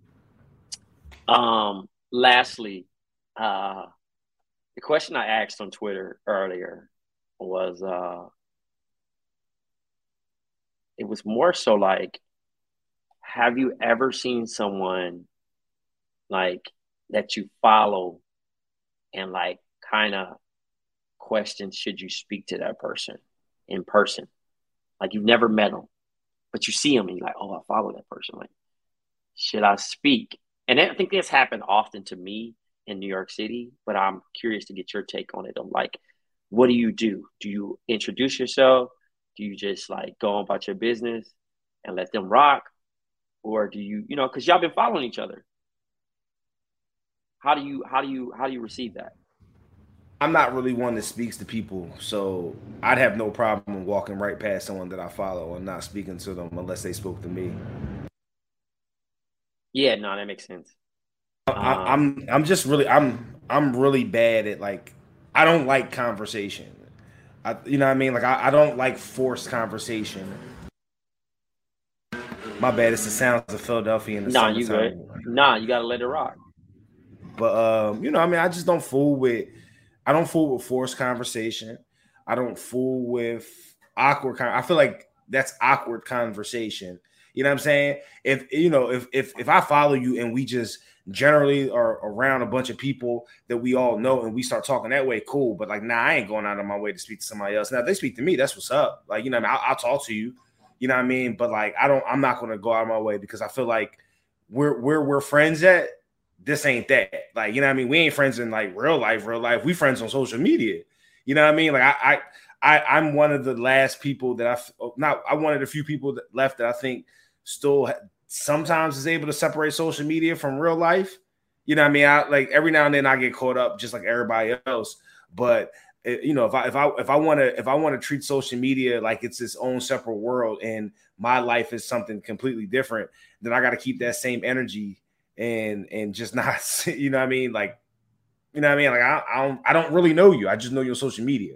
Um. Lastly, uh, the question I asked on Twitter earlier was, uh, it was more so like, have you ever seen someone like that you follow and like kind of question, should you speak to that person in person? Like you've never met them, but you see them and you're like, oh, I follow that person. Like, should I speak? And I think this happened often to me in New York City, but I'm curious to get your take on it. I'm like, what do you do? Do you introduce yourself? Do you just like go on about your business and let them rock? Or do you, you know, because y'all been following each other. How do you, how do you, how do you receive that? I'm not really one that speaks to people, so I'd have no problem walking right past someone that I follow and not speaking to them unless they spoke to me. Yeah, no, that makes sense. I, um, I'm, I'm just really, I'm, I'm really bad at like, I don't like conversation. I, you know what I mean? Like I, I don't like forced conversation. My bad. It's the sounds of Philadelphia in the nah, you good. Nah, you gotta let it rock. But um, you know, I mean, I just don't fool with. I don't fool with forced conversation. I don't fool with awkward. Con- I feel like that's awkward conversation. You know what I'm saying? If you know, if if if I follow you and we just generally are around a bunch of people that we all know and we start talking that way, cool. But like, nah, I ain't going out of my way to speak to somebody else. Now, if they speak to me, that's what's up. Like, you know, what I mean, I'll, I'll talk to you. You know what I mean? But like, I don't, I'm not going to go out of my way because I feel like we're, where we're friends at, this ain't that. Like, you know what I mean? We ain't friends in like real life, real life. We friends on social media. You know what I mean? Like I, I, I I'm one of the last people that I, not, I one of the few people that left that I think still sometimes is able to separate social media from real life. You know what I mean? I like every now and then I get caught up just like everybody else, but you know, if I if I if I want to if I want to treat social media like it's its own separate world and my life is something completely different, then I got to keep that same energy and and just not, you know what I mean? Like, you know what I mean? Like I, I don't I don't really know you. I just know you on social media.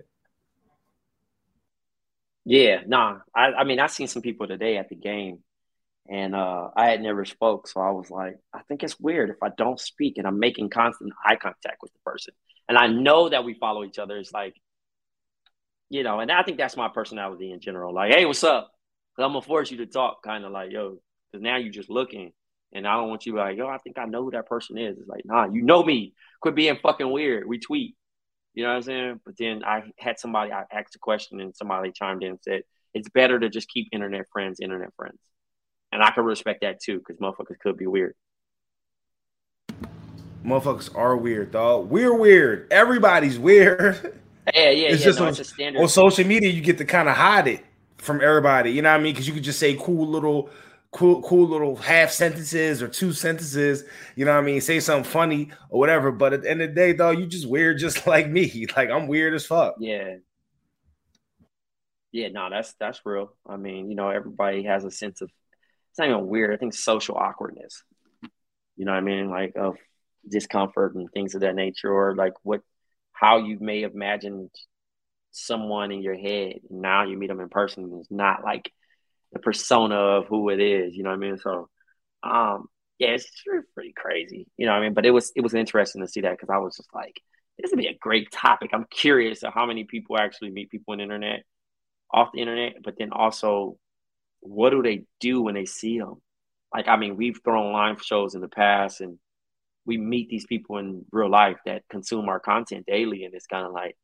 Yeah, nah. I, I mean, I seen some people today at the game, and uh, I had never spoke, so I was like, I think it's weird if I don't speak and I'm making constant eye contact with the person. And I know that we follow each other. It's like, you know, and I think that's my personality in general. Like, hey, what's up? Because I'm going to force you to talk, kind of like, yo, because now you're just looking. And I don't want you like, yo, I think I know who that person is. It's like, nah, you know me. Quit being fucking weird. We tweet. You know what I'm saying? But then I had somebody, I asked a question and somebody chimed in and said, it's better to just keep internet friends, internet friends. And I can respect that too, because motherfuckers could be weird. Motherfuckers are weird, dog. We're weird. Everybody's weird. Yeah, yeah, it's yeah. just no, on, it's a standard. On social media, you get to kind of hide it from everybody. You know what I mean? Because you could just say cool little, cool, cool little half sentences or two sentences. You know what I mean? Say something funny or whatever. But at the end of the day, dog, you just weird, just like me. Like I'm weird as fuck. Yeah. Yeah, no, that's that's real. I mean, you know, everybody has a sense of, it's not even weird. I think social awkwardness. You know what I mean? Like of discomfort and things of that nature, or like what, how you may have imagined someone in your head, and now you meet them in person, and it's not like the persona of who it is. You know what I mean? So, um, yeah, it's pretty crazy. You know what I mean? But it was it was interesting to see that because I was just like, this would be a great topic. I'm curious of how many people actually meet people on the internet, off the internet, but then also, what do they do when they see them? Like, I mean, we've thrown live shows in the past, and we meet these people in real life that consume our content daily, and it's kind of like,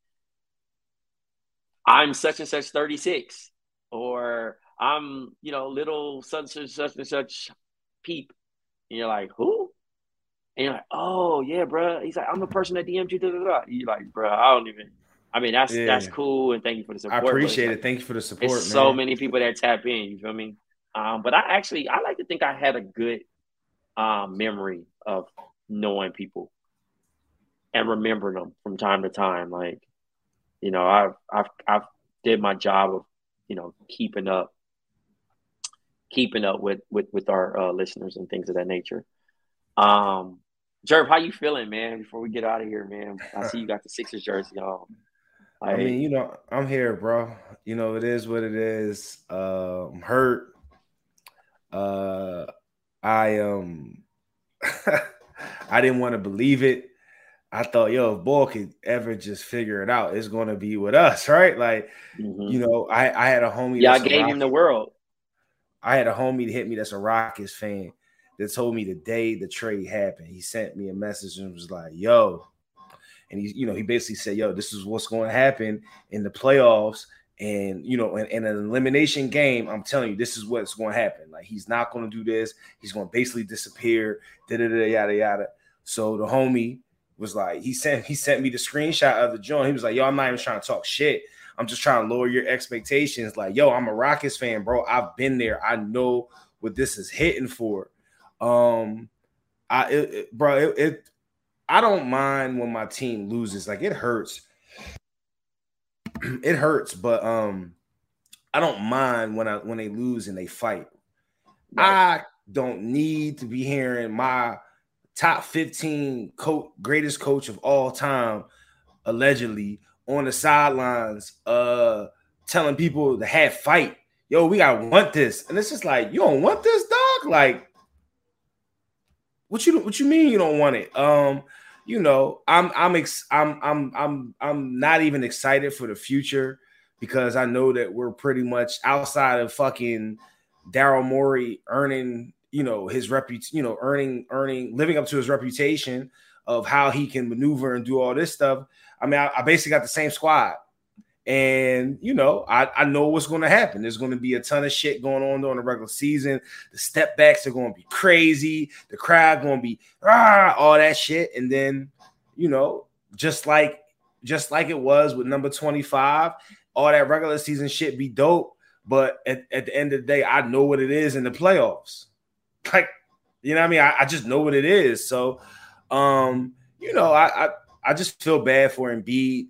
I'm such and such thirty-six, or I'm, you know, little such and such and such peep. And you're like, who? And you're like, oh, yeah, bro. He's like, I'm the person that D M'd you. Da, da, da. You're like, bro, I don't even, I mean, that's yeah. that's cool, and thank you for the support. I appreciate it. Like, thank you for the support, There's man. so many people that tap in, you feel me? Um, but I actually, I like to think I had a good um, memory of knowing people and remembering them from time to time. Like, you know, I've, I've, I've did my job of, you know, keeping up, keeping up with, with, with our uh, listeners and things of that nature. Um, Jerv, how you feeling, man? Before we get out of here, man, I see you got the Sixers jersey on. Like, I mean, you know, I'm here, bro. You know, it is what it is. Uh, I'm hurt. Uh, I um, I didn't want to believe it. I thought, yo, if Ball could ever just figure it out, it's going to be with us, right? Like, mm-hmm. you know, I, I had a homie. Yeah, I gave him the world. I had a homie that hit me that's a Rockets fan that told me the day the trade happened. He sent me a message and was like, yo, and he, you know, he basically said, yo, this is what's going to happen in the playoffs. And, you know, in, in an elimination game, I'm telling you, this is what's going to happen. Like, he's not going to do this. He's going to basically disappear, da-da-da, yada, yada. So the homie was like, he sent he sent me the screenshot of the joint. He was like, yo, I'm not even trying to talk shit. I'm just trying to lower your expectations. Like, yo, I'm a Rockets fan, bro. I've been there. I know what this is hitting for. Um, I, it, it, bro, it, it, I don't mind when my team loses. Like, it hurts. It hurts, but um, I don't mind when I when they lose and they fight. Right. I don't need to be hearing my top fifteen coach, greatest coach of all time, allegedly on the sidelines, uh, telling people to have fight. Yo, we gotta want this, and it's just like, you don't want this, dog. Like, what you what you mean you don't want it? Um. You know, I'm I'm ex- I'm I'm I'm I'm not even excited for the future because I know that we're pretty much outside of fucking Daryl Morey earning, you know, his reput, you know, earning earning living up to his reputation of how he can maneuver and do all this stuff. I mean, I, I basically got the same squad, and you know, I I know what's going to happen. There's going to be a ton of shit going on during the regular season. The step backs are going to be crazy. The crowd going to be ah, all that shit, and then you know, just like just like it was with number twenty-five, all that regular season shit be dope. But at, at the end of the day, I know what it is in the playoffs. Like, you know what I mean? I, I just know what it is. So, um, you know, I I, I just feel bad for Embiid.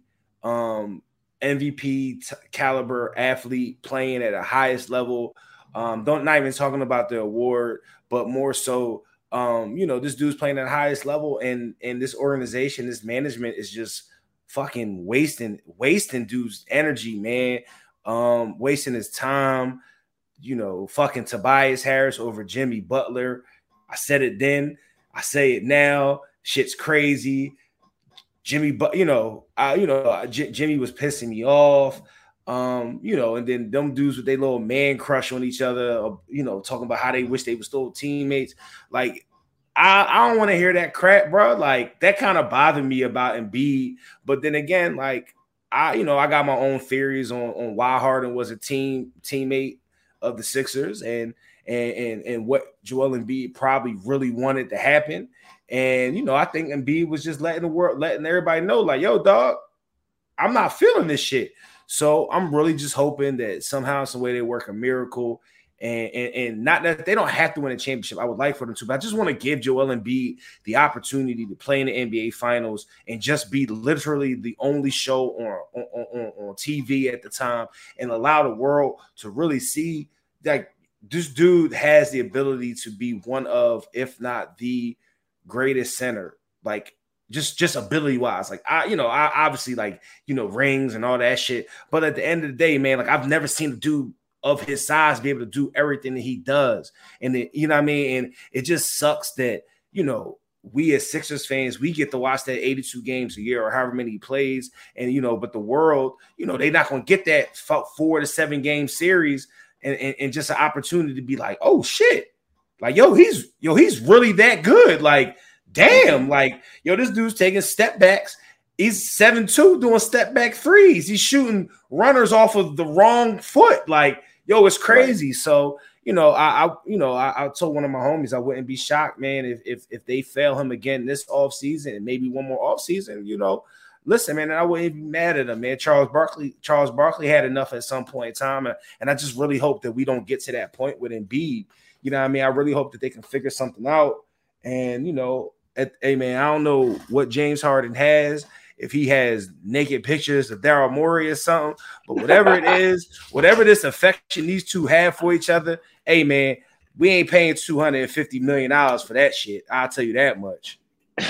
Um, M V P t- caliber athlete playing at the highest level. Um, don't not even talking about the award, but more so, um, you know, this dude's playing at the highest level, and and this organization, this management is just fucking wasting wasting dude's energy, man. Um, wasting his time. You know, fucking Tobias Harris over Jimmy Butler. I said it then. I say it now. Shit's crazy. Jimmy, but you know, I, you know, J- Jimmy was pissing me off, um, you know, and then them dudes with their little man crush on each other, uh, you know, talking about how they wish they were still teammates. Like, I, I don't want to hear that crap, bro. Like, that kind of bothered me about Embiid. But then again, like, I, you know, I got my own theories on, on why Harden was a team teammate of the Sixers and and and and what Joel Embiid probably really wanted to happen. And, you know, I think Embiid was just letting the world, letting everybody know, like, yo, dog, I'm not feeling this shit. So I'm really just hoping that somehow, some way they work a miracle. And, and, and not that they don't have to win a championship. I would like for them to, but I just want to give Joel Embiid the opportunity to play in the N B A Finals and just be literally the only show on, on, on, on T V at the time and allow the world to really see that this dude has the ability to be one of, if not the greatest center, like just just ability wise. Like, I, you know, I obviously, like, you know, rings and all that shit. But at the end of the day, man, like, I've never seen a dude of his size be able to do everything that he does. And it, you know what I mean? And it just sucks that, you know, we as Sixers fans, we get to watch that eighty-two games a year or however many he plays. And, you know, but the world, you know, they're not going to get that four to seven game series and, and, and just an opportunity to be like, oh shit. Like, yo, he's yo, he's really that good. Like, damn, like, yo, this dude's taking step backs. He's seven two doing step back threes. He's shooting runners off of the wrong foot. Like, yo, it's crazy. Right. So, you know, I, I you know, I, I told one of my homies I wouldn't be shocked, man, if if if they fail him again this offseason and maybe one more offseason, you know. Listen, man, I wouldn't be mad at him, man. Charles Barkley, Charles Barkley had enough at some point in time. And, and I just really hope that we don't get to that point with Embiid. You know what I mean? I really hope that they can figure something out. And, you know, at, hey, man, I don't know what James Harden has, if he has naked pictures of Daryl Morey or something, but whatever it is, whatever this affection these two have for each other, hey, man, we ain't paying two hundred fifty million dollars for that shit. I'll tell you that much.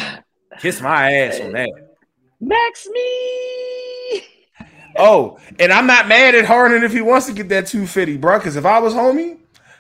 Kiss my ass on that. Max me. Oh, and I'm not mad at Harden if he wants to get that two fifty, bro, because if I was homie,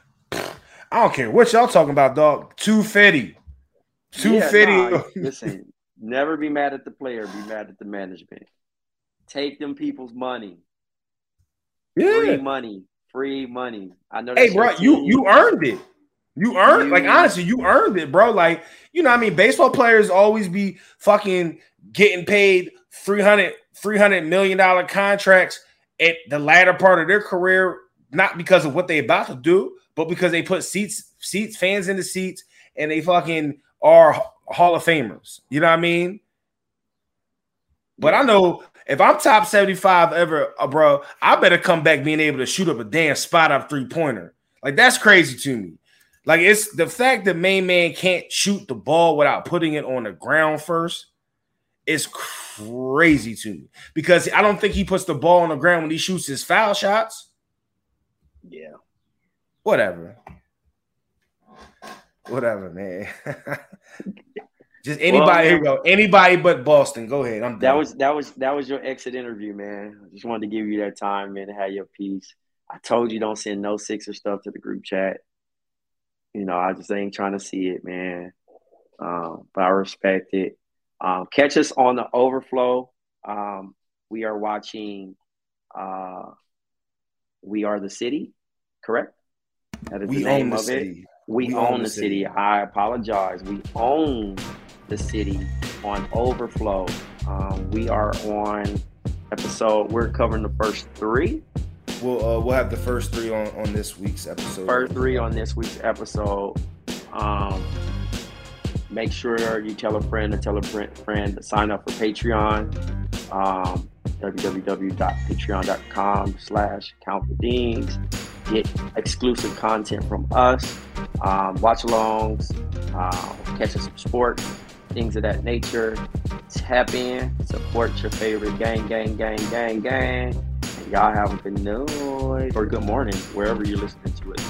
I don't care what y'all talking about, dog. two fifty. two fifty. Yeah, nah, listen, never be mad at the player. Be mad at the management. Take them people's money. Yeah. Free money. Free money. I know. Hey, bro, you you earned it. You earned you, like honestly, you earned it, bro. Like, you know what I mean? Baseball players always be fucking getting paid three hundred million dollars contracts at the latter part of their career, not because of what they about to do, but because they put seats, seats, fans in the seats, and they fucking are Hall of Famers. You know what I mean? But I know if I'm top seventy-five ever, uh, bro, I better come back being able to shoot up a damn spot up three-pointer. Like, that's crazy to me. Like, it's the fact that main man can't shoot the ball without putting it on the ground first is crazy to me. Because I don't think he puts the ball on the ground when he shoots his foul shots. Yeah. Whatever. Whatever, man. Just anybody, well, here we go. Anybody but Boston. Go ahead. I'm done. That was that was that was your exit interview, man. I just wanted to give you that time, man, to have your piece. I told you don't send no Sixer stuff to the group chat. You know, I just ain't trying to see it, man. Um, but I respect it. Um, catch us on the Overflow. Um, we are watching uh, We Are the City, correct? That is we the name own the of city. it. We, we own, own the city. city. I apologize. We own the city on Overflow. Um, we are on episode. We're covering the first three. We'll uh, we'll have the first three on, on this week's episode. First three on this week's episode. Um, make sure you tell a friend to tell a friend to sign up for Patreon. Um, www.patreon.com slash count the deans. Get exclusive content from us. Um, watch alongs, uh, catch some sports, things of that nature. Tap in, support your favorite gang, gang, gang, gang, gang. And y'all have a good night or good morning, wherever you're listening to it.